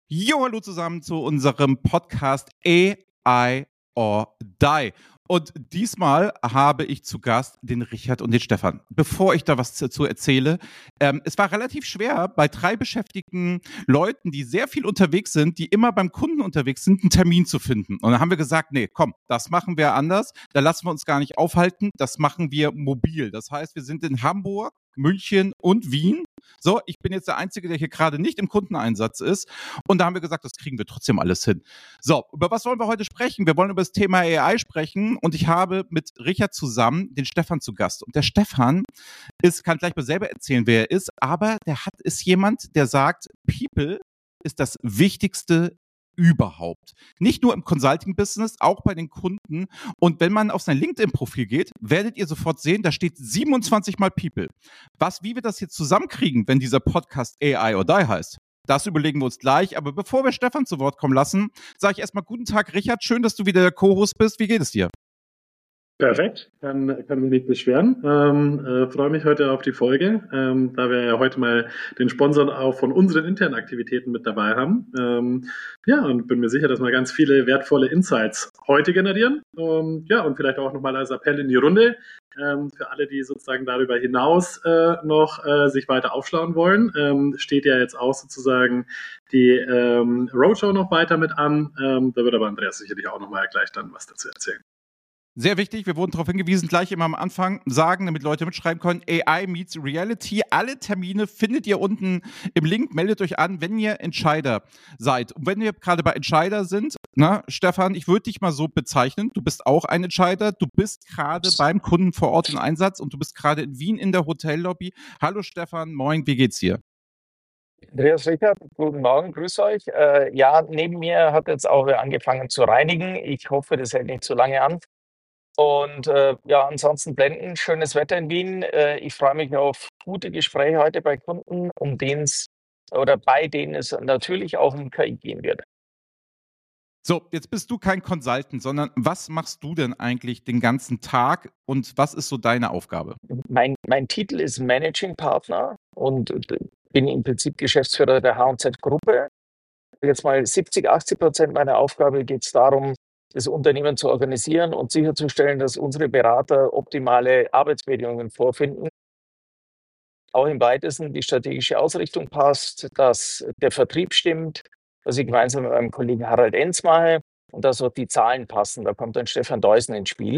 Jo, hallo zusammen zu unserem Podcast AI or Die. Und diesmal habe ich zu Gast den Richard und den Stefan. Bevor ich da was dazu erzähle, es war relativ schwer, bei 3 beschäftigten Leuten, die sehr viel unterwegs sind, die immer beim Kunden unterwegs sind, einen Termin zu finden. Und dann haben wir gesagt, nee, komm, das machen wir anders. Da lassen wir uns gar nicht aufhalten. Das machen wir mobil. Das heißt, wir sind in Hamburg, München und Wien. So, ich bin jetzt der Einzige, der hier gerade nicht im Kundeneinsatz ist. Und da haben wir gesagt, das kriegen wir trotzdem alles hin. So, über was wollen wir heute sprechen? Wir wollen über das Thema AI sprechen und ich habe mit Richard zusammen den Stefan zu Gast. Und der Stefan kann gleich mal selber erzählen, wer er ist, aber ist jemand, der sagt, People ist das Wichtigste überhaupt. Nicht nur im Consulting-Business, auch bei den Kunden. Und wenn man auf sein LinkedIn-Profil geht, werdet ihr sofort sehen, da steht 27 mal People. Wie wir das jetzt zusammenkriegen, wenn dieser Podcast AI or Die heißt, das überlegen wir uns gleich. Aber bevor wir Stefan zu Wort kommen lassen, sage ich erstmal guten Tag, Richard. Schön, dass du wieder der Co-Host bist. Wie geht es dir? Perfekt, kann mich nicht beschweren. Freue mich heute auf die Folge, da wir ja heute mal den Sponsor auch von unseren internen Aktivitäten mit dabei haben. Und bin mir sicher, dass wir ganz viele wertvolle Insights heute generieren. Und vielleicht auch nochmal als Appell in die Runde für alle, die sozusagen darüber hinaus noch sich weiter aufschlauen wollen. Steht ja jetzt auch sozusagen die Roadshow noch weiter mit an. Da wird aber Andreas sicherlich auch nochmal gleich dann was dazu erzählen. Sehr wichtig, wir wurden darauf hingewiesen, gleich immer am Anfang sagen, damit Leute mitschreiben können, AI meets Reality. Alle Termine findet ihr unten im Link. Meldet euch an, wenn ihr Entscheider seid. Und wenn wir gerade bei Entscheider sind, Stefan, ich würde dich mal so bezeichnen, du bist auch ein Entscheider. Du bist gerade beim Kunden vor Ort im Einsatz und du bist gerade in Wien in der Hotellobby. Hallo Stefan, moin, wie geht's dir? Andreas Richard, guten Morgen, grüß euch. Neben mir hat jetzt auch wer angefangen zu reinigen. Ich hoffe, das hält nicht zu lange an. Und ansonsten blendend, schönes Wetter in Wien. Ich freue mich auf gute Gespräche heute bei Kunden, bei denen es natürlich auch um KI gehen wird. So, jetzt bist du kein Consultant, sondern was machst du denn eigentlich den ganzen Tag und was ist so deine Aufgabe? Mein Titel ist Managing Partner und bin im Prinzip Geschäftsführer der H&Z-Gruppe. Jetzt mal 70-80% meiner Aufgabe geht es darum, das Unternehmen zu organisieren und sicherzustellen, dass unsere Berater optimale Arbeitsbedingungen vorfinden. Auch im Weitesten die strategische Ausrichtung passt, dass der Vertrieb stimmt, was ich gemeinsam mit meinem Kollegen Harald Enz mache und dass auch die Zahlen passen. Da kommt dann Stefan Deusen ins Spiel.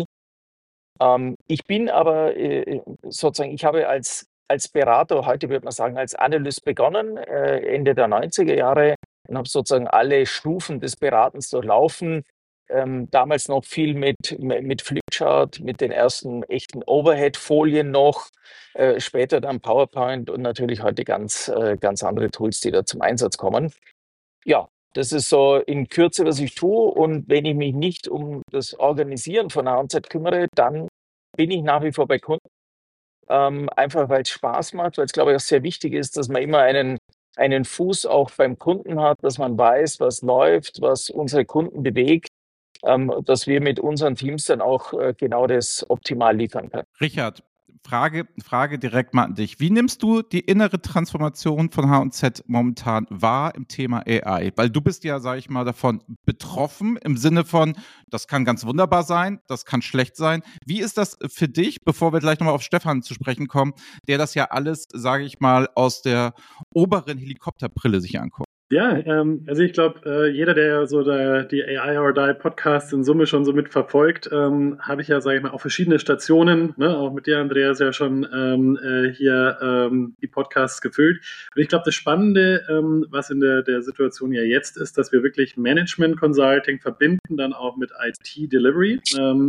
Ich bin aber ich habe als Berater, heute würde man sagen als Analyst begonnen, Ende der 90er Jahre und habe sozusagen alle Stufen des Beratens durchlaufen. Damals noch viel mit Flipchart, mit den ersten echten Overhead-Folien noch, später dann PowerPoint und natürlich heute ganz andere Tools, die da zum Einsatz kommen. Ja, das ist so in Kürze, was ich tue. Und wenn ich mich nicht um das Organisieren von H&Z kümmere, dann bin ich nach wie vor bei Kunden. Einfach weil es Spaß macht, weil es, glaube ich, auch sehr wichtig ist, dass man immer einen Fuß auch beim Kunden hat, dass man weiß, was läuft, was unsere Kunden bewegt, dass wir mit unseren Teams dann auch genau das optimal liefern können. Richard, Frage direkt mal an dich. Wie nimmst du die innere Transformation von H&Z momentan wahr im Thema AI? Weil du bist ja, sage ich mal, davon betroffen im Sinne von, das kann ganz wunderbar sein, das kann schlecht sein. Wie ist das für dich, bevor wir gleich nochmal auf Stefan zu sprechen kommen, der das ja alles, sage ich mal, aus der oberen Helikopterbrille sich anguckt? Ja, also ich glaube, jeder, der so die AI or Die Podcasts in Summe schon so mitverfolgt, habe ich ja, sage ich mal, auf verschiedene Stationen, ne, auch mit dir, Andreas, ja schon hier die Podcasts gefüllt. Und ich glaube, das Spannende, was in der Situation ja jetzt ist, dass wir wirklich Management Consulting verbinden, dann auch mit IT Delivery.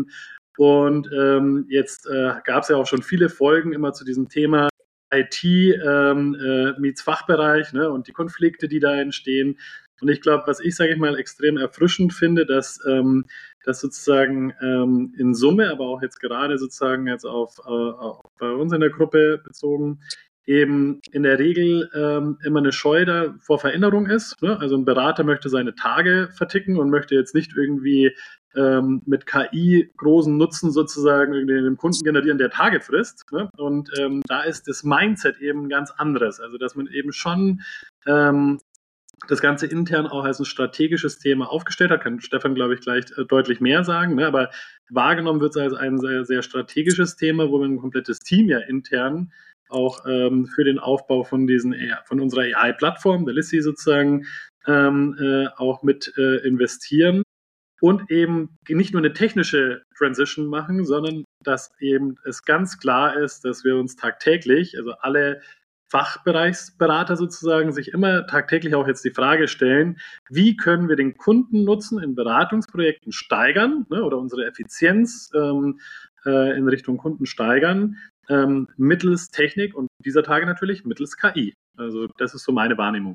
Jetzt gab es ja auch schon viele Folgen immer zu diesem Thema IT meets Fachbereich, ne, und die Konflikte, die da entstehen. Und ich glaube, was ich, sage ich mal, extrem erfrischend finde, dass sozusagen in Summe, aber auch jetzt gerade sozusagen jetzt bei uns in der Gruppe bezogen, eben in der Regel immer eine Scheu da vor Veränderung ist. Ne? Also ein Berater möchte seine Tage verticken und möchte jetzt nicht irgendwie mit KI großen Nutzen sozusagen irgendwie dem Kunden generieren, der Tage frisst. Ne? Und da ist das Mindset eben ganz anderes. Also dass man eben schon das Ganze intern auch als ein strategisches Thema aufgestellt hat. Kann Stefan, glaube ich, gleich deutlich mehr sagen. Ne? Aber wahrgenommen wird es als ein sehr, sehr strategisches Thema, wo wir ein komplettes Team ja intern auch für den Aufbau von unserer AI-Plattform, der Lissi sozusagen, auch mit investieren und eben nicht nur eine technische Transition machen, sondern dass eben es ganz klar ist, dass wir uns tagtäglich, also alle Fachbereichsberater sozusagen, sich immer tagtäglich auch jetzt die Frage stellen, wie können wir den Kundennutzen in Beratungsprojekten steigern, ne, oder unsere Effizienz in Richtung Kunden steigern, mittels Technik und dieser Tage natürlich mittels KI. Also das ist so meine Wahrnehmung.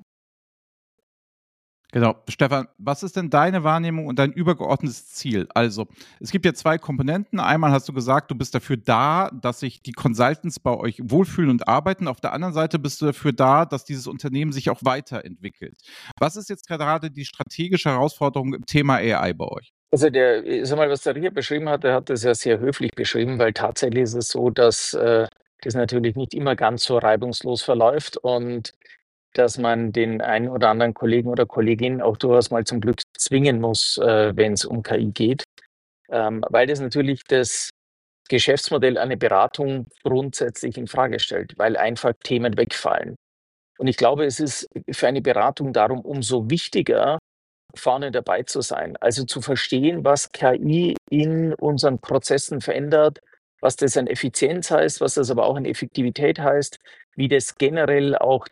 Genau. Stefan, was ist denn deine Wahrnehmung und dein übergeordnetes Ziel? Also, es gibt ja zwei Komponenten. Einmal hast du gesagt, du bist dafür da, dass sich die Consultants bei euch wohlfühlen und arbeiten. Auf der anderen Seite bist du dafür da, dass dieses Unternehmen sich auch weiterentwickelt. Was ist jetzt gerade die strategische Herausforderung im Thema AI bei euch? Also was der Richard beschrieben hat, der hat das ja sehr höflich beschrieben, weil tatsächlich ist es so, dass das natürlich nicht immer ganz so reibungslos verläuft und dass man den einen oder anderen Kollegen oder Kollegin auch durchaus mal zum Glück zwingen muss, wenn es um KI geht, weil das natürlich das Geschäftsmodell einer Beratung grundsätzlich in Frage stellt, weil einfach Themen wegfallen. Und ich glaube, es ist für eine Beratung darum umso wichtiger, vorne dabei zu sein. Also zu verstehen, was KI in unseren Prozessen verändert, was das an Effizienz heißt, was das aber auch an Effektivität heißt, wie das generell auch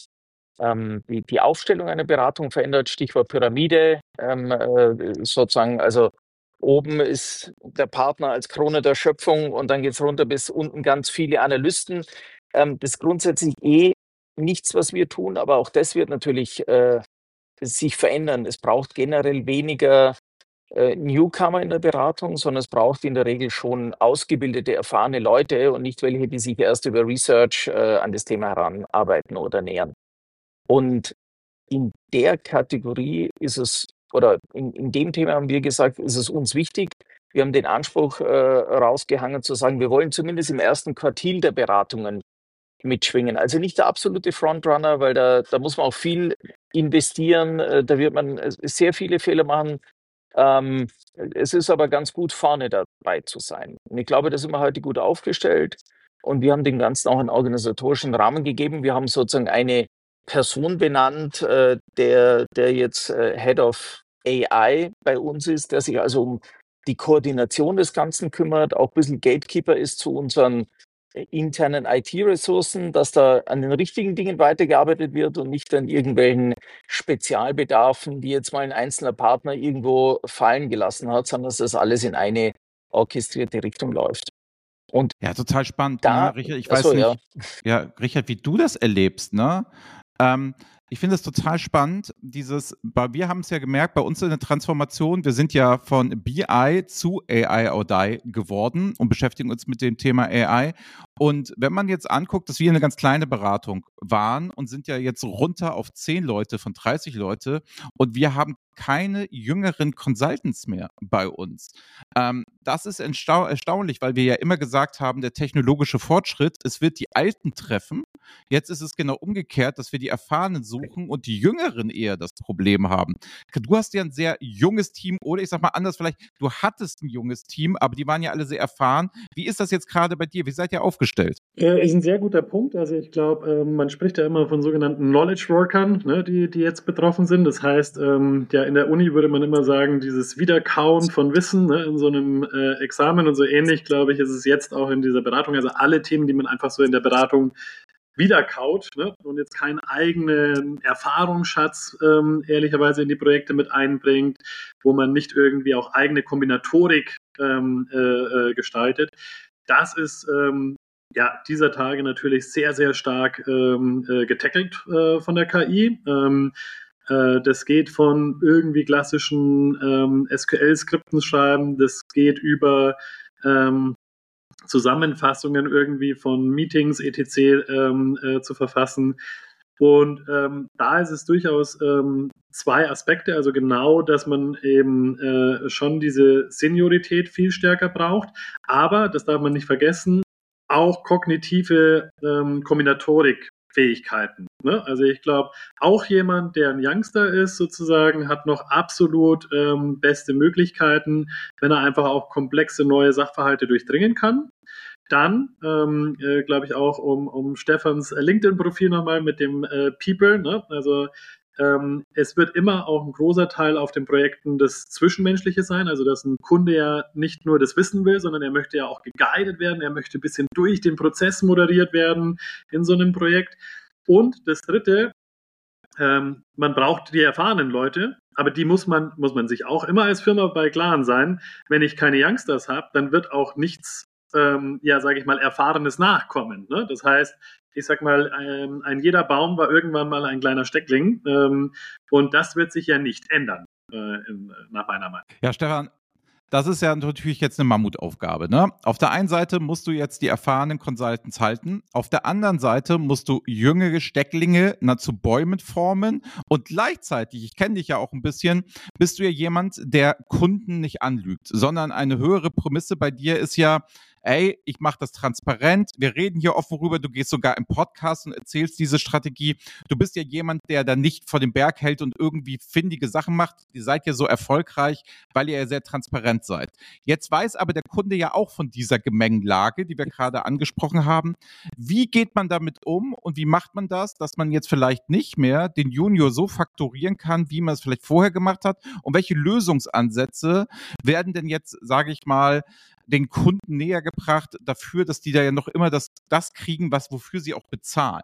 die Aufstellung einer Beratung verändert, Stichwort Pyramide, sozusagen, also oben ist der Partner als Krone der Schöpfung und dann geht es runter bis unten ganz viele Analysten. Das ist grundsätzlich nichts, was wir tun, aber auch das wird natürlich sich verändern. Es braucht generell weniger Newcomer in der Beratung, sondern es braucht in der Regel schon ausgebildete, erfahrene Leute und nicht welche, die sich erst über Research an das Thema heranarbeiten oder nähern. Und in der Kategorie ist es, oder in dem Thema haben wir gesagt, ist es uns wichtig. Wir haben den Anspruch rausgehangen zu sagen, wir wollen zumindest im ersten Quartil der Beratungen mitschwingen. Also nicht der absolute Frontrunner, weil da muss man auch viel investieren, da wird man sehr viele Fehler machen. Es ist aber ganz gut, vorne dabei zu sein. Und ich glaube, da sind wir heute gut aufgestellt und wir haben dem Ganzen auch einen organisatorischen Rahmen gegeben. Wir haben sozusagen eine Person benannt, der jetzt Head of AI bei uns ist, der sich also um die Koordination des Ganzen kümmert, auch ein bisschen Gatekeeper ist zu unseren internen IT-Ressourcen, dass da an den richtigen Dingen weitergearbeitet wird und nicht an irgendwelchen Spezialbedarfen, die jetzt mal ein einzelner Partner irgendwo fallen gelassen hat, sondern dass das alles in eine orchestrierte Richtung läuft. Und ja, total spannend, da, ne, Richard? Ich achso, weiß ja. nicht, ja, Richard, wie du das erlebst, ne? Ich finde es total spannend, weil wir haben es ja gemerkt, bei uns in der Transformation, wir sind ja von BI zu AI or Die geworden und beschäftigen uns mit dem Thema AI. Und wenn man jetzt anguckt, dass wir eine ganz kleine Beratung waren und sind ja jetzt runter auf 10 Leute von 30 Leute und wir haben keine jüngeren Consultants mehr bei uns. Das ist erstaunlich, weil wir ja immer gesagt haben, der technologische Fortschritt, es wird die Alten treffen. Jetzt ist es genau umgekehrt, dass wir die Erfahrenen suchen und die Jüngeren eher das Problem haben. Du hast ja ein sehr junges Team oder ich sag mal anders vielleicht, du hattest ein junges Team, aber die waren ja alle sehr erfahren. Wie ist das jetzt gerade bei dir? Wie seid ihr aufgestellt? Ist ein sehr guter Punkt. Also ich glaube, man spricht ja immer von sogenannten Knowledge Workern, ne, die jetzt betroffen sind. Das heißt, ja, in der Uni würde man immer sagen, dieses Wiederkauen von Wissen, ne, in so einem Examen und so ähnlich, glaube ich, ist es jetzt auch in dieser Beratung. Also alle Themen, die man einfach so in der Beratung wiederkaut, ne, und jetzt keinen eigenen Erfahrungsschatz ehrlicherweise in die Projekte mit einbringt, wo man nicht irgendwie auch eigene Kombinatorik gestaltet. Das ist ja, dieser Tage natürlich sehr, sehr stark getackelt von der KI. Das geht von irgendwie klassischen SQL-Skripten schreiben, das geht über Zusammenfassungen irgendwie von Meetings etc. Zu verfassen. Und da ist es durchaus zwei Aspekte, also genau, dass man eben schon diese Seniorität viel stärker braucht, aber, das darf man nicht vergessen, auch kognitive Kombinatorik Fähigkeiten. Ne? Also ich glaube, auch jemand, der ein Youngster ist, sozusagen, hat noch absolut beste Möglichkeiten, wenn er einfach auch komplexe neue Sachverhalte durchdringen kann. Dann, glaube ich, auch um Stefans LinkedIn-Profil nochmal mit dem People. Ne? Also es wird immer auch ein großer Teil auf den Projekten das Zwischenmenschliche sein, also dass ein Kunde ja nicht nur das wissen will, sondern er möchte ja auch geguidet werden, er möchte ein bisschen durch den Prozess moderiert werden in so einem Projekt. Und das Dritte, man braucht die erfahrenen Leute, aber die muss man sich auch immer als Firma bei Klaren sein. Wenn ich keine Youngsters habe, dann wird auch nichts, sage ich mal, Erfahrenes nachkommen. Ne? Das heißt, ich sag mal, ein jeder Baum war irgendwann mal ein kleiner Steckling, und das wird sich ja nicht ändern, nach meiner Meinung. Ja, Stefan, das ist ja natürlich jetzt eine Mammutaufgabe, ne? Auf der einen Seite musst du jetzt die erfahrenen Consultants halten, auf der anderen Seite musst du jüngere Stecklinge zu Bäumen formen und gleichzeitig, ich kenne dich ja auch ein bisschen, bist du ja jemand, der Kunden nicht anlügt, sondern eine höhere Prämisse bei dir ist ja, ey, ich mache das transparent, wir reden hier offen rüber, du gehst sogar im Podcast und erzählst diese Strategie. Du bist ja jemand, der da nicht vor dem Berg hält und irgendwie findige Sachen macht. Ihr seid ja so erfolgreich, weil ihr ja sehr transparent seid. Jetzt weiß aber der Kunde ja auch von dieser Gemengelage, die wir gerade angesprochen haben. Wie geht man damit um und wie macht man das, dass man jetzt vielleicht nicht mehr den Junior so faktorieren kann, wie man es vielleicht vorher gemacht hat? Und welche Lösungsansätze werden denn jetzt, sage ich mal, den Kunden näher gebracht dafür, dass die da ja noch immer das kriegen, wofür sie auch bezahlen?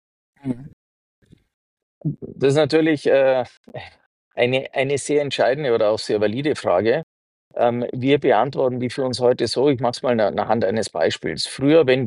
Das ist natürlich eine sehr entscheidende oder auch sehr valide Frage. Wir beantworten die für uns heute so, ich mache es mal anhand eines Beispiels. Früher, wenn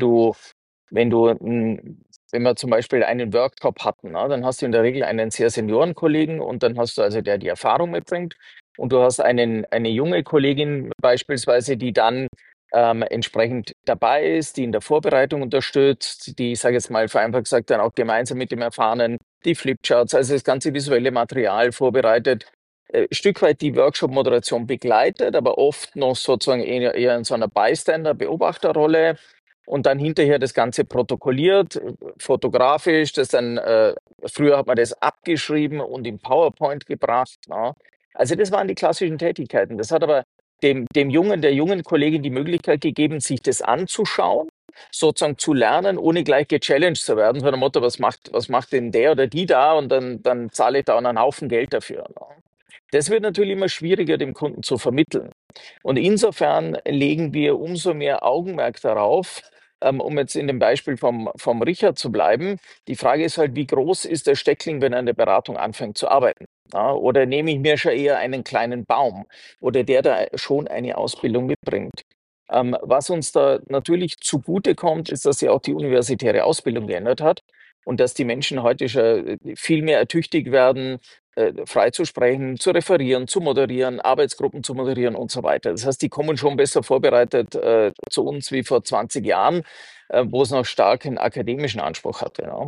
wir zum Beispiel einen Workshop hatten, dann hast du in der Regel einen sehr Seniorenkollegen und dann hast du also, der die Erfahrung mitbringt, und du hast eine junge Kollegin beispielsweise, die dann entsprechend dabei ist, die in der Vorbereitung unterstützt, die, ich sage jetzt mal vereinfacht gesagt, dann auch gemeinsam mit dem Erfahrenen die Flipcharts, also das ganze visuelle Material vorbereitet, Stück weit die Workshop-Moderation begleitet, aber oft noch sozusagen eher in so einer Bystander-Beobachterrolle und dann hinterher das Ganze protokolliert, fotografisch, das dann, früher hat man das abgeschrieben und in PowerPoint gebracht. Ne? Also das waren die klassischen Tätigkeiten. Das hat aber der jungen Kollegin die Möglichkeit gegeben, sich das anzuschauen, sozusagen zu lernen, ohne gleich gechallenged zu werden, so nach dem Motto, was macht denn der oder die da, und dann zahle ich da einen Haufen Geld dafür. Ne? Das wird natürlich immer schwieriger, dem Kunden zu vermitteln. Und insofern legen wir umso mehr Augenmerk darauf, um jetzt in dem Beispiel vom Richard zu bleiben. Die Frage ist halt, wie groß ist der Steckling, wenn er in der Beratung anfängt zu arbeiten? Ja, oder nehme ich mir schon eher einen kleinen Baum oder der da schon eine Ausbildung mitbringt? Was uns da natürlich zugute kommt, ist, dass sich auch die universitäre Ausbildung geändert hat und dass die Menschen heute schon viel mehr ertüchtigt werden, frei zu sprechen, zu referieren, zu moderieren, Arbeitsgruppen zu moderieren und so weiter. Das heißt, die kommen schon besser vorbereitet zu uns wie vor 20 Jahren, wo es noch stark einen akademischen Anspruch hatte. Ja.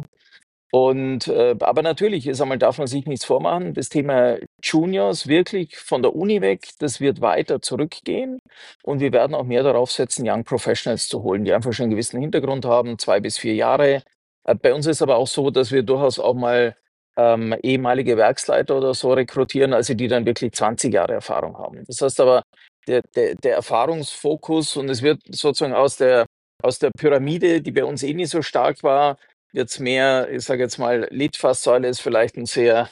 Und aber natürlich darf man sich nichts vormachen. Das Thema Juniors wirklich von der Uni weg, das wird weiter zurückgehen. Und wir werden auch mehr darauf setzen, Young Professionals zu holen, die einfach schon einen gewissen Hintergrund haben, 2 bis 4 Jahre. Bei uns ist aber auch so, dass wir durchaus auch mal ehemalige Werksleiter oder so rekrutieren, also die dann wirklich 20 Jahre Erfahrung haben. Das heißt aber, der Erfahrungsfokus, und es wird sozusagen aus der Pyramide, die bei uns eh nicht so stark war, jetzt mehr, ich sage jetzt mal, Litfaßsäule ist vielleicht ein sehr,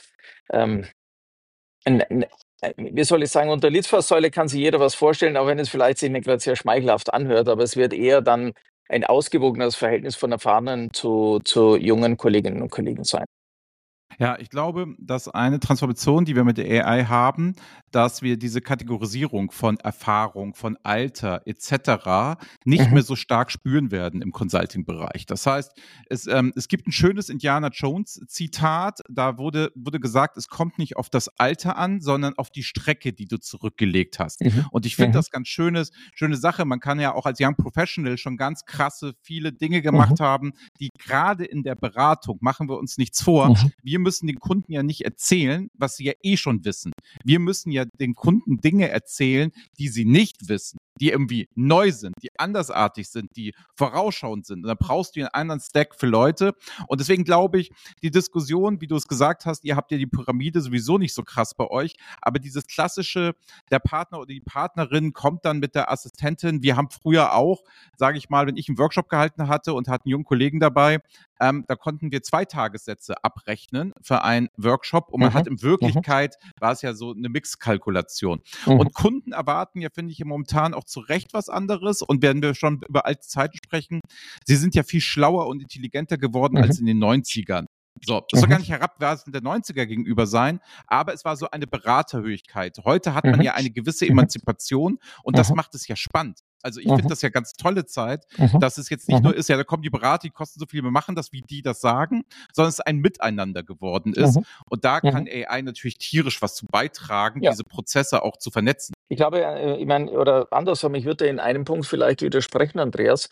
wie soll ich sagen, unter Litfaßsäule kann sich jeder was vorstellen, auch wenn es vielleicht sich nicht gerade sehr schmeichelhaft anhört, aber es wird eher dann ein ausgewogenes Verhältnis von Erfahrenen zu jungen Kolleginnen und Kollegen sein. Ja, ich glaube, dass eine Transformation, die wir mit der AI haben, dass wir diese Kategorisierung von Erfahrung, von Alter etc. nicht mehr so stark spüren werden im Consulting-Bereich. Das heißt, es gibt ein schönes Indiana Jones-Zitat, da wurde gesagt, es kommt nicht auf das Alter an, sondern auf die Strecke, die du zurückgelegt hast. Und ich finde das ganz schöne Sache. Man kann ja auch als Young Professional schon ganz krasse, viele Dinge gemacht haben, die gerade in der Beratung, machen wir uns nichts vor, wir müssen den Kunden ja nicht erzählen, was sie ja eh schon wissen. Wir müssen ja den Kunden Dinge erzählen, die sie nicht wissen. die irgendwie neu sind, die andersartig sind, die vorausschauend sind. Und dann brauchst du einen anderen Stack für Leute. Und deswegen glaube ich, die Diskussion, wie du es gesagt hast, ihr habt ja die Pyramide sowieso nicht so krass bei euch, aber dieses klassische, der Partner oder die Partnerin kommt dann mit der Assistentin. Wir haben früher auch, sage ich mal, wenn ich einen Workshop gehalten hatte und hatten einen jungen Kollegen dabei, da konnten wir 2 Tagessätze abrechnen für einen Workshop und man hat in Wirklichkeit, war es ja so eine Mixkalkulation. Und Kunden erwarten ja, finde ich, momentan auch zu Recht was anderes und wenn wir schon über alte Zeiten sprechen, sie sind ja viel schlauer und intelligenter geworden als in den 90ern. So, das soll gar nicht herabweisend der 90er gegenüber sein, aber es war so eine Beraterhöhigkeit. Heute hat man ja eine gewisse Emanzipation und das macht es ja spannend. Also ich finde das ja ganz tolle Zeit, dass es jetzt nicht nur ist, ja, da kommen die Berater, die kosten so viel, wir machen das, wie die das sagen, sondern es ein Miteinander geworden ist. Und da kann AI natürlich tierisch was zu beitragen, diese Prozesse auch zu vernetzen. Ich glaube, ich meine, oder andersrum, ich würde in einem Punkt vielleicht widersprechen, Andreas.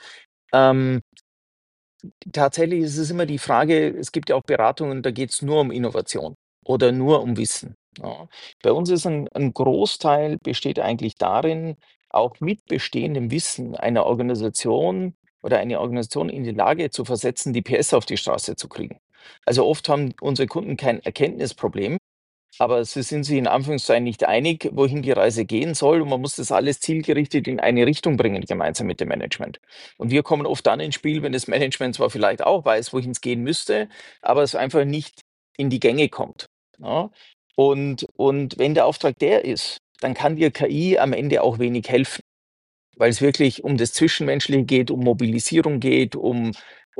Tatsächlich ist es immer die Frage, es gibt ja auch Beratungen, da geht es nur um Innovation oder nur um Wissen. Ja. Bei uns ist ein Großteil besteht eigentlich darin, auch mit bestehendem Wissen einer Organisation oder eine Organisation in die Lage zu versetzen, die PS auf die Straße zu kriegen. Also oft haben unsere Kunden kein Erkenntnisproblem, aber sie sind sich in Anführungszeichen nicht einig, wohin die Reise gehen soll. Und man muss das alles zielgerichtet in eine Richtung bringen, gemeinsam mit dem Management. Und wir kommen oft dann ins Spiel, wenn das Management zwar vielleicht auch weiß, wohin es gehen müsste, aber es einfach nicht in die Gänge kommt. Ja? Und wenn der Auftrag der ist, dann kann dir KI am Ende auch wenig helfen, weil es wirklich um das Zwischenmenschliche geht, um Mobilisierung geht, um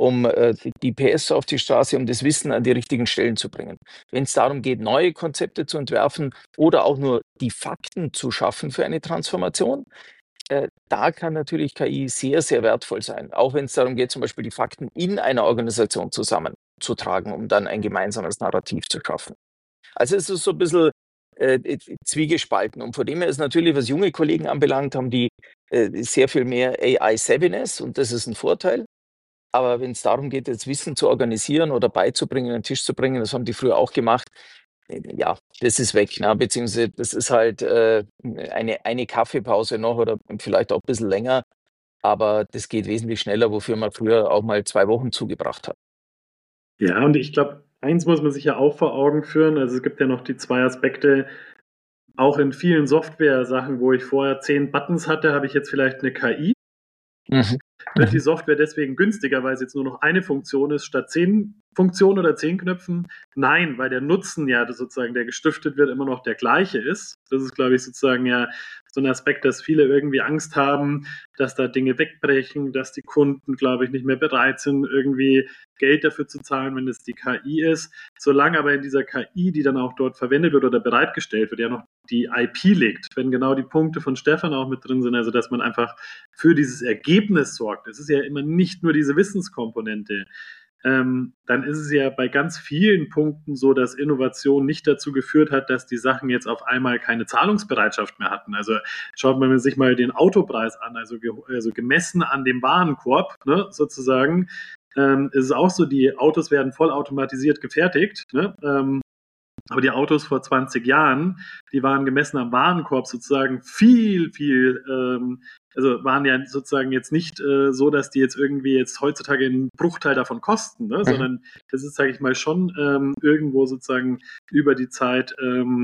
die PS auf die Straße, um das Wissen an die richtigen Stellen zu bringen. Wenn es darum geht, neue Konzepte zu entwerfen oder auch nur die Fakten zu schaffen für eine Transformation, da kann natürlich KI sehr, sehr wertvoll sein. Auch wenn es darum geht, zum Beispiel die Fakten in einer Organisation zusammenzutragen, um dann ein gemeinsames Narrativ zu schaffen. Also es ist so ein bisschen zwiegespalten. Und von dem her ist natürlich, was junge Kollegen anbelangt, haben die sehr viel mehr AI-Savviness und das ist ein Vorteil. Aber wenn es darum geht, jetzt Wissen zu organisieren oder beizubringen, an den Tisch zu bringen, das haben die früher auch gemacht, ja, das ist weg. Ne? Beziehungsweise das ist halt eine Kaffeepause noch oder vielleicht auch ein bisschen länger. Aber das geht wesentlich schneller, wofür man früher auch mal 2 Wochen zugebracht hat. Ja, und ich glaube, eins muss man sich ja auch vor Augen führen. Also es gibt ja noch die 2 Aspekte. Auch in vielen Software-Sachen, wo ich vorher 10 Buttons hatte, habe ich jetzt vielleicht eine KI. Wird die Software deswegen günstiger, weil es jetzt nur noch eine Funktion ist, statt 10 Funktionen oder 10 Knöpfen? Nein, weil der Nutzen ja sozusagen, der gestiftet wird, immer noch der gleiche ist. Das ist, glaube ich, sozusagen ja so ein Aspekt, dass viele irgendwie Angst haben, dass da Dinge wegbrechen, dass die Kunden, glaube ich, nicht mehr bereit sind, irgendwie Geld dafür zu zahlen, wenn es die KI ist. Solange aber in dieser KI, die dann auch dort verwendet wird oder bereitgestellt wird, ja noch die IP liegt, wenn genau die Punkte von Stefan auch mit drin sind, also dass man einfach für dieses Ergebnis sorgt. Es ist ja immer nicht nur diese Wissenskomponente. Dann ist es ja bei ganz vielen Punkten so, dass Innovation nicht dazu geführt hat, dass die Sachen jetzt auf einmal keine Zahlungsbereitschaft mehr hatten. Also schaut man sich mal den Autopreis an, also gemessen an dem Warenkorb, ne, sozusagen, ist es auch so, die Autos werden vollautomatisiert gefertigt, ne? Aber die Autos vor 20 Jahren, die waren gemessen am Warenkorb sozusagen viel, also waren ja sozusagen jetzt nicht so, dass die jetzt irgendwie jetzt heutzutage einen Bruchteil davon kosten, ne? Sondern das ist, sage ich mal, schon irgendwo sozusagen über die Zeit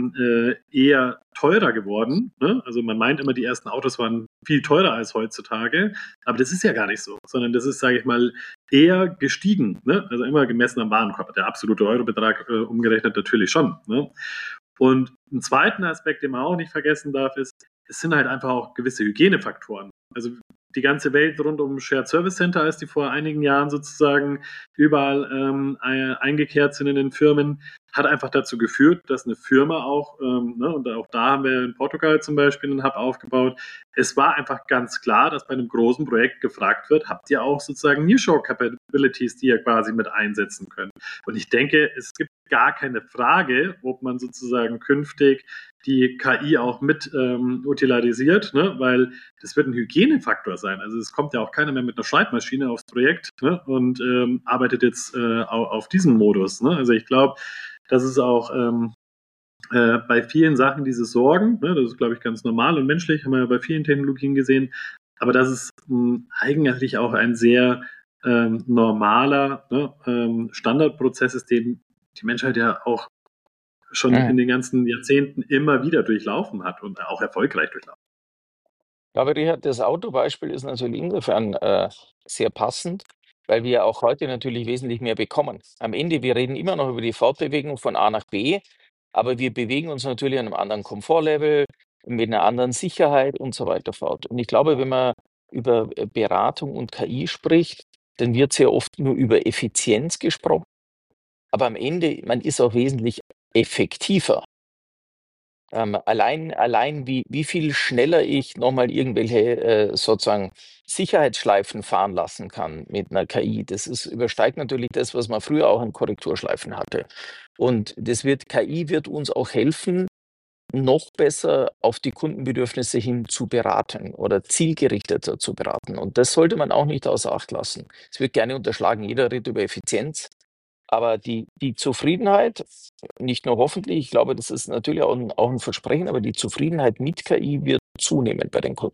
eher teurer geworden. Ne? Also man meint immer, die ersten Autos waren viel teurer als heutzutage, aber das ist ja gar nicht so, sondern das ist, sage ich mal, eher gestiegen. Ne? Also immer gemessen am Warenkorb. Der absolute Eurobetrag umgerechnet natürlich schon. Ne? Und einen zweiten Aspekt, den man auch nicht vergessen darf, ist, es sind halt einfach auch gewisse Hygienefaktoren. Also die ganze Welt rund um Shared Service Center, als die vor einigen Jahren sozusagen überall eingekehrt sind in den Firmen, hat einfach dazu geführt, dass eine Firma auch, und auch da haben wir in Portugal zum Beispiel einen Hub aufgebaut, es war einfach ganz klar, dass bei einem großen Projekt gefragt wird, habt ihr auch sozusagen Nearshore-Capabilities, die ihr quasi mit einsetzen könnt. Und ich denke, es gibt gar keine Frage, ob man sozusagen künftig die KI auch mit utilisiert, ne? Weil das wird ein Hygienefaktor sein. Also es kommt ja auch keiner mehr mit einer Schreibmaschine aufs Projekt, ne? Und arbeitet jetzt auf diesem Modus. Ne? Also ich glaube, das ist auch bei vielen Sachen diese Sorgen, ne, das ist, glaube ich, ganz normal und menschlich, haben wir ja bei vielen Technologien gesehen, aber dass es eigentlich auch ein sehr normaler, ne, Standardprozess ist, den die Menschheit ja auch schon in den ganzen Jahrzehnten immer wieder durchlaufen hat und auch erfolgreich durchlaufen. Aber Richard, das Autobeispiel ist natürlich insofern sehr passend, weil wir auch heute natürlich wesentlich mehr bekommen. Am Ende, wir reden immer noch über die Fortbewegung von A nach B, aber wir bewegen uns natürlich an einem anderen Komfortlevel, mit einer anderen Sicherheit und so weiter fort. Und ich glaube, wenn man über Beratung und KI spricht, dann wird sehr oft nur über Effizienz gesprochen, aber am Ende, man ist auch wesentlich effektiver. Allein wie viel schneller ich nochmal irgendwelche sozusagen Sicherheitsschleifen fahren lassen kann mit einer KI, übersteigt natürlich das, was man früher auch an Korrekturschleifen hatte. Und KI wird uns auch helfen, noch besser auf die Kundenbedürfnisse hin zu beraten oder zielgerichteter zu beraten. Und das sollte man auch nicht außer Acht lassen. Es wird gerne unterschlagen, jeder redet über Effizienz. Aber die Zufriedenheit, nicht nur hoffentlich, ich glaube, das ist natürlich auch ein Versprechen, aber die Zufriedenheit mit KI wird zunehmen bei den Kunden.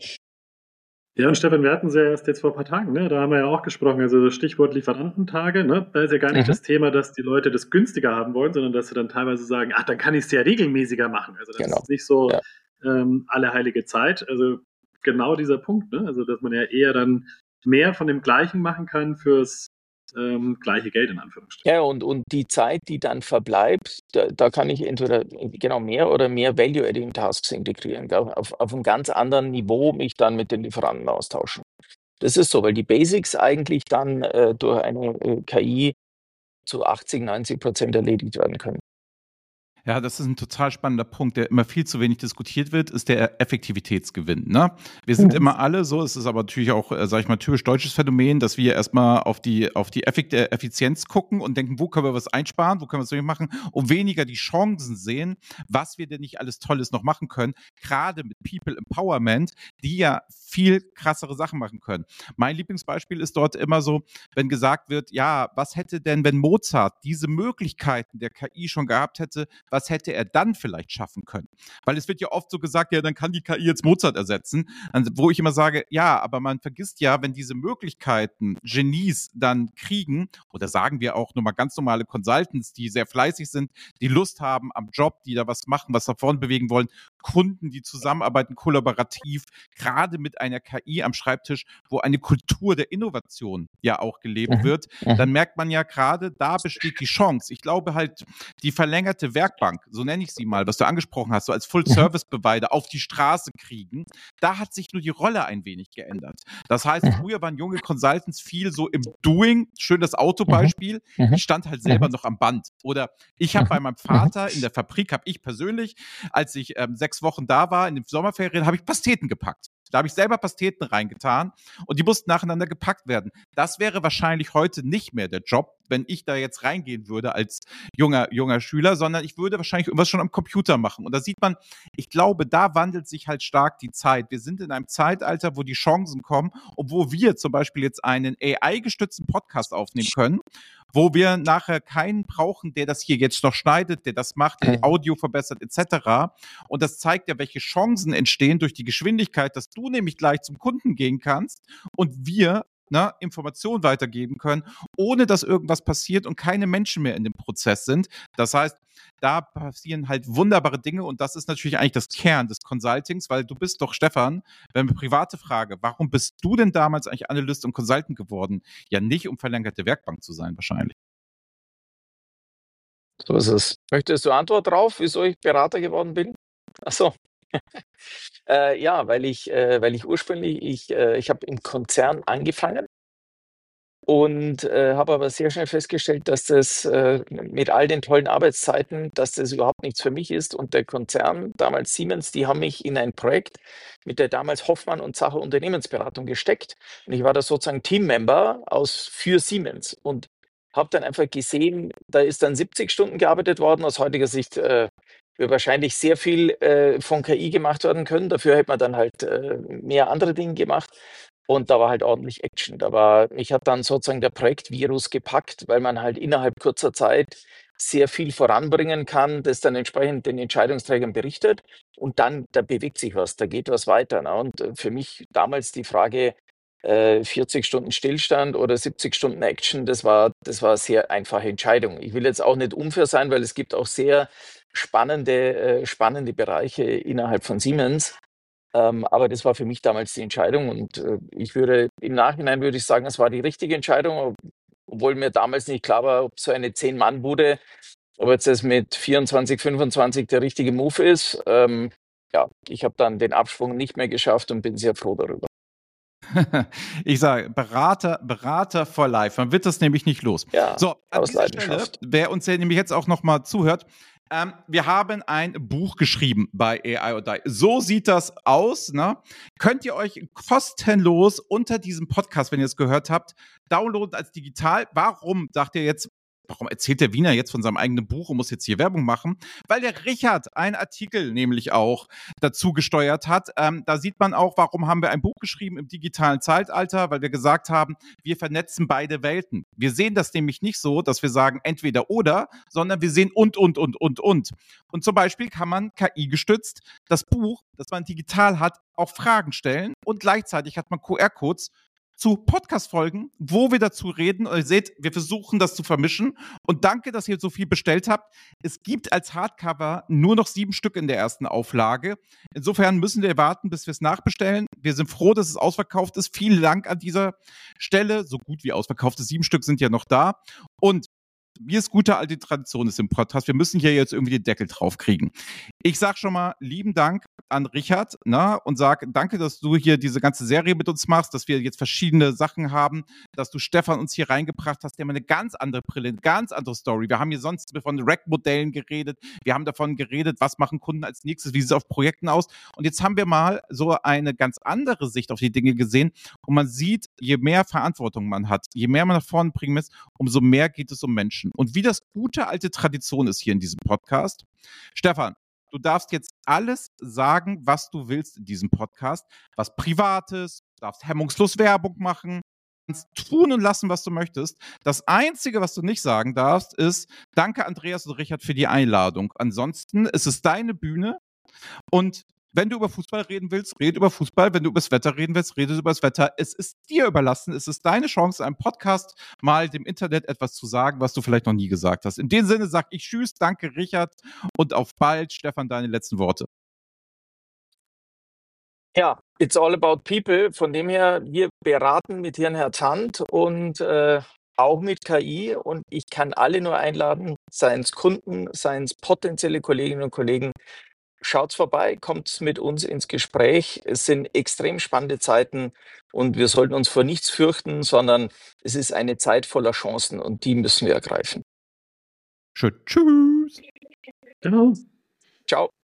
Ja, und Stefan, wir hatten es ja erst jetzt vor ein paar Tagen, ne? Da haben wir ja auch gesprochen, also das Stichwort Lieferantentage, ne? Da ist ja gar nicht das Thema, dass die Leute das günstiger haben wollen, sondern dass sie dann teilweise sagen, ach, dann kann ich es ja regelmäßiger machen. Also das ist nicht so alle heilige Zeit. Also genau dieser Punkt, ne? Also dass man ja eher dann mehr von dem Gleichen machen kann fürs gleiche Geld in Anführungsstrichen. Ja, und die Zeit, die dann verbleibt, da kann ich entweder mehr oder mehr Value-Adding-Tasks integrieren, gell? Auf einem ganz anderen Niveau mich dann mit den Lieferanten austauschen. Das ist so, weil die Basics eigentlich dann durch eine KI zu 80-90% erledigt werden können. Ja, das ist ein total spannender Punkt, der immer viel zu wenig diskutiert wird, ist der Effektivitätsgewinn, ne? Wir sind immer alle so, es ist aber natürlich auch, sage ich mal, typisch deutsches Phänomen, dass wir erstmal auf die Effizienz gucken und denken, wo können wir was einsparen, wo können wir was machen und weniger die Chancen sehen, was wir denn nicht alles Tolles noch machen können, gerade mit People Empowerment, die ja viel krassere Sachen machen können. Mein Lieblingsbeispiel ist dort immer so, wenn gesagt wird, ja, was hätte denn, wenn Mozart diese Möglichkeiten der KI schon gehabt hätte, was hätte er dann vielleicht schaffen können? Weil es wird ja oft so gesagt, ja, dann kann die KI jetzt Mozart ersetzen, wo ich immer sage, ja, aber man vergisst ja, wenn diese Möglichkeiten Genies dann kriegen, oder sagen wir auch nur mal ganz normale Consultants, die sehr fleißig sind, die Lust haben am Job, die da was machen, was nach vorne bewegen wollen, Kunden, die zusammenarbeiten, kollaborativ, gerade mit einer KI am Schreibtisch, wo eine Kultur der Innovation ja auch gelebt wird, dann merkt man ja gerade, da besteht die Chance. Ich glaube halt, die verlängerte Werkbank, so nenne ich sie mal, was du angesprochen hast, so als Full-Service-Provider auf die Straße kriegen, da hat sich nur die Rolle ein wenig geändert. Das heißt, früher waren junge Consultants viel so im Doing, schön das Autobeispiel, ich stand halt selber noch am Band. Oder ich habe bei meinem Vater in der Fabrik, habe ich persönlich, als ich 6 Wochen da war, in den Sommerferien, habe ich Pasteten gepackt. Da habe ich selber Pasteten reingetan und die mussten nacheinander gepackt werden. Das wäre wahrscheinlich heute nicht mehr der Job, wenn ich da jetzt reingehen würde als junger Schüler, sondern ich würde wahrscheinlich irgendwas schon am Computer machen. Und da sieht man, ich glaube, da wandelt sich halt stark die Zeit. Wir sind in einem Zeitalter, wo die Chancen kommen und wo wir zum Beispiel jetzt einen AI-gestützten Podcast aufnehmen können, wo wir nachher keinen brauchen, der das hier jetzt noch schneidet, der das macht, der die Audio verbessert etc. Und das zeigt ja, welche Chancen entstehen durch die Geschwindigkeit, dass du nämlich gleich zum Kunden gehen kannst und wir Informationen weitergeben können, ohne dass irgendwas passiert und keine Menschen mehr in dem Prozess sind. Das heißt, da passieren halt wunderbare Dinge und das ist natürlich eigentlich das Kern des Consultings, weil du bist doch, Stefan, wenn wir private Frage, warum bist du denn damals eigentlich Analyst und Consultant geworden? Ja, nicht um verlängerte Werkbank zu sein wahrscheinlich. So ist es. Möchtest du Antwort drauf, wieso ich Berater geworden bin? Ach so. Ja, weil ich ursprünglich, ich habe im Konzern angefangen und habe aber sehr schnell festgestellt, dass das mit all den tollen Arbeitszeiten, dass das überhaupt nichts für mich ist. Und der Konzern, damals Siemens, die haben mich in ein Projekt mit der damals Hoffmann und Sacher Unternehmensberatung gesteckt. Und ich war da sozusagen Teammember für Siemens und habe dann einfach gesehen, da ist dann 70 Stunden gearbeitet worden. Aus heutiger Sicht wird wahrscheinlich sehr viel von KI gemacht werden können. Dafür hätte man dann halt mehr andere Dinge gemacht. Und da war halt ordentlich Action. Mich hat dann sozusagen der Projektvirus gepackt, weil man halt innerhalb kurzer Zeit sehr viel voranbringen kann, das dann entsprechend den Entscheidungsträgern berichtet und dann, da bewegt sich was, da geht was weiter. Ne? Und für mich damals die Frage, 40 Stunden Stillstand oder 70 Stunden Action, das war eine sehr einfache Entscheidung. Ich will jetzt auch nicht unfair sein, weil es gibt auch sehr spannende Bereiche innerhalb von Siemens. Aber das war für mich damals die Entscheidung und im Nachhinein würde ich sagen, es war die richtige Entscheidung, obwohl mir damals nicht klar war, ob so eine 10-Mann-Bude, ob jetzt das mit 24, 25 der richtige Move ist. Ja, ich habe dann den Absprung nicht mehr geschafft und bin sehr froh darüber. Ich sage, Berater for life. Man wird das nämlich nicht los. Ja, so, an aus dieser Stelle, Leidenschaft. wer uns ja nämlich jetzt auch nochmal zuhört, wir haben ein Buch geschrieben bei AI or Die. So sieht das aus. Ne? Könnt ihr euch kostenlos unter diesem Podcast, wenn ihr es gehört habt, downloaden als digital. Warum, sagt ihr jetzt, warum erzählt der Wiener jetzt von seinem eigenen Buch und muss jetzt hier Werbung machen? Weil der Richard einen Artikel nämlich auch dazu gesteuert hat. Da sieht man auch, warum haben wir ein Buch geschrieben im digitalen Zeitalter, weil wir gesagt haben, wir vernetzen beide Welten. Wir sehen das nämlich nicht so, dass wir sagen entweder oder, sondern wir sehen und. Und zum Beispiel kann man KI-gestützt das Buch, das man digital hat, auch Fragen stellen und gleichzeitig hat man QR-Codes zu Podcast-Folgen, wo wir dazu reden. Und ihr seht, wir versuchen das zu vermischen. Und danke, dass ihr so viel bestellt habt. Es gibt als Hardcover nur noch 7 Stück in der ersten Auflage. Insofern müssen wir warten, bis wir es nachbestellen. Wir sind froh, dass es ausverkauft ist. Vielen Dank an dieser Stelle. So gut wie ausverkauft ist. 7 Stück sind ja noch da. Und wie es gute alte Tradition ist im Podcast, wir müssen hier jetzt irgendwie den Deckel drauf kriegen. Ich sag schon mal lieben Dank an Richard, ne, und sag danke, dass du hier diese ganze Serie mit uns machst, dass wir jetzt verschiedene Sachen haben, dass du Stefan uns hier reingebracht hast, der mal eine ganz andere Brille, eine ganz andere Story. Wir haben hier sonst von Rack-Modellen geredet, wir haben davon geredet, was machen Kunden als nächstes, wie sieht es auf Projekten aus, und jetzt haben wir mal so eine ganz andere Sicht auf die Dinge gesehen und man sieht, je mehr Verantwortung man hat, je mehr man nach vorne bringen muss, umso mehr geht es um Menschen. Und wie das gute alte Tradition ist hier in diesem Podcast. Stefan, du darfst jetzt alles sagen, was du willst in diesem Podcast. Was Privates, du darfst hemmungslos Werbung machen, du kannst tun und lassen, was du möchtest. Das Einzige, was du nicht sagen darfst, ist, danke Andreas und Richard für die Einladung. Ansonsten ist es deine Bühne und wenn du über Fußball reden willst, red über Fußball. Wenn du über das Wetter reden willst, rede über das Wetter. Es ist dir überlassen. Es ist deine Chance, einem Podcast mal dem Internet etwas zu sagen, was du vielleicht noch nie gesagt hast. In dem Sinne sage ich Tschüss, danke Richard und auf bald. Stefan, deine letzten Worte. Ja, it's all about people. Von dem her, wir beraten mit Hirn, Herz, Hand und auch mit KI. Und ich kann alle nur einladen, seien es Kunden, seien es potenzielle Kolleginnen und Kollegen, schaut's vorbei, kommt mit uns ins Gespräch. Es sind extrem spannende Zeiten und wir sollten uns vor nichts fürchten, sondern es ist eine Zeit voller Chancen und die müssen wir ergreifen. Schön. Tschüss. Genau. Ciao.